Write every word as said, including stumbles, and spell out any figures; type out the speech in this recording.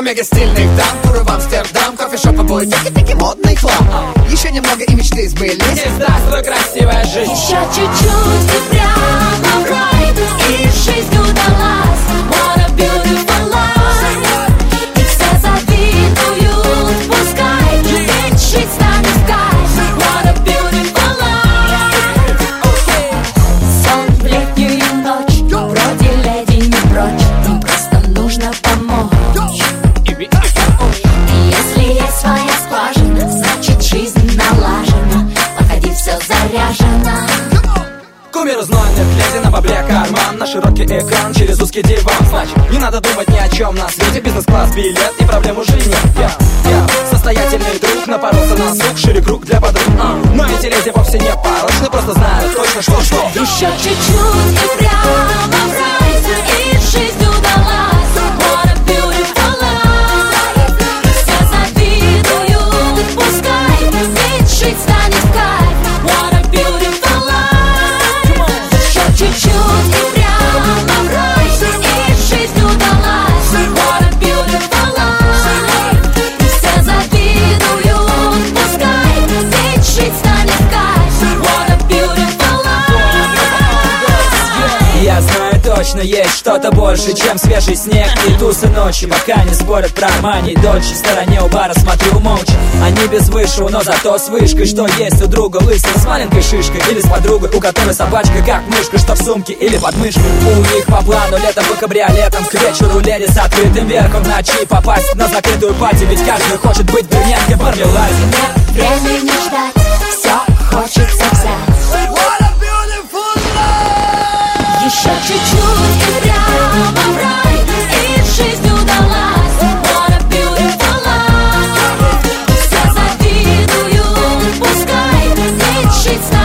мега стильных дам, туры в Амстердам, кофешоп, обои, таки-таки модный хлам. Еще немного и мечты сбылись. И здравствуй, красивая жизнь. Еще чуть-чуть и прямо в рай, и жизнь удалась. What a beautiful life. И все завидуют, пускай, ведь жизнь станет в кайф. What a beautiful life. Сон в летнюю ночь, вроде леди не прочь, им просто нужно помочь. Если есть своя скважина, значит жизнь налажена. Походи, все заряжено. Кумир знойных леди на бабле карман, на широкий экран через узкий диван. Значит, не надо думать ни о чем на свете. Бизнес-класс, билет и проблем уже нет. Я, я состоятельный друг, напоролся на сук, шире круг для подруг. а. Но эти леди вовсе не порочны, просто знают точно, что что. Еще чуть-чуть и прямо в рай, и жизнь удалась. What a beautiful life. Все завидуют, пускай, ведь жизнь станет в кайф. What a beautiful life. Еще чуть-чуть и прямо в рай, и жизнь удалась. What a beautiful life. Все завидуют, пускай, ведь жизнь станет в кайф. What a beautiful life. Я знаю точно, есть что-то больше, чем свежий снег и тусы ночи. Пока не спорят про Армани и Дольче, в стороне у бара смотрю молча. Они без высшего, но зато с вышкой. Что есть у друга лысый с маленькой шишкой, или с подругой, у которой собачка как мышка, что в сумке или под мышкой. У них по плану летом по кабриолетам, к вечеру леди с открытым верхом, в ночи попасть на закрытую пати, ведь каждый хочет быть брюнеткой в мармеладе. Нет времени ждать, все хочется взять. What a beautiful life. Еще чуть-чуть и прямо в рай, и жизнь удалась. What a beautiful life. Все завидуют, пускай, ведь жизнь